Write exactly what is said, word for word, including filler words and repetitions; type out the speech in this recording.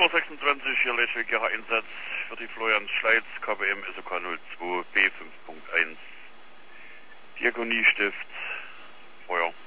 Uhr sechsundzwanzig, hier Leschwig-Jacher Einsatz für die Florian Schleiz, K B M S O K null zwei B fünf Punkt eins. Diakoniestift, Feuer.